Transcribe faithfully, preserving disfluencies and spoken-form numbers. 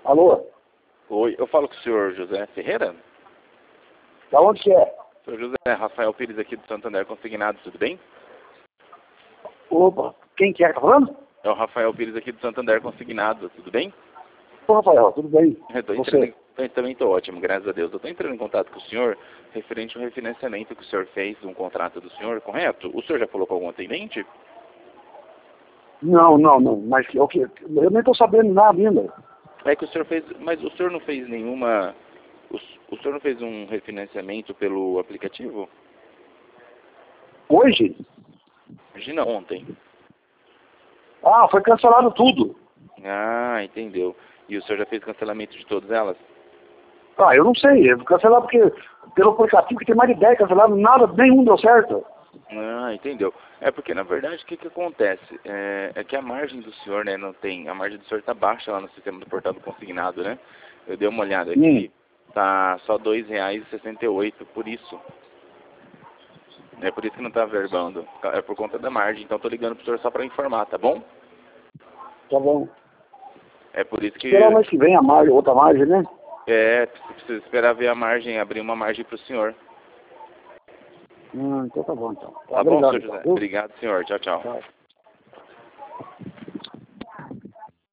Alô? Oi, eu falo com o senhor José Ferreira? Da onde que é? Senhor José, Rafael Pires aqui do Santander Consignados, tudo bem? Opa, quem que é? Tá falando? É o Rafael Pires aqui do Santander Consignados, tudo bem? Ô, Rafael, tudo bem? Eu tô Você? entrando em, tô- também estou ótimo, graças a Deus. Eu estou entrando em contato com o senhor referente ao refinanciamento que o senhor fez de um contrato do senhor, correto? O senhor já falou com algum atendente? Não, não, não. Mas o que? Eu nem tô sabendo nada ainda. É que o senhor fez, mas o senhor não fez nenhuma, o, s- o senhor não fez um refinanciamento pelo aplicativo? Hoje? Imagina ontem. Ah, foi cancelado tudo. Ah, entendeu. E o senhor já fez cancelamento de todas elas? Ah, eu não sei. Eu cancelar porque pelo aplicativo que tem mais de dez cancelados, nada, nenhum deu certo. Ah, entendeu. É porque, na verdade, o que que acontece? É, é que a margem do senhor, né, não tem... A margem do senhor tá baixa lá no sistema do portal do consignado, né? Eu dei uma olhada aqui, Hum. tá só dois reais e sessenta e oito por isso. É por isso que não tá verbando. É por conta da margem. Então, tô ligando pro senhor só pra informar, tá bom? Tá bom. É por isso que... Esperar o mês que vem a margem, outra margem, né? É, precisa esperar ver a margem, abrir uma margem pro senhor. Hum, então tá bom, então. Tá bom, Obrigado, senhor então, José? viu? Obrigado, senhor. Tchau, tchau. Tchau.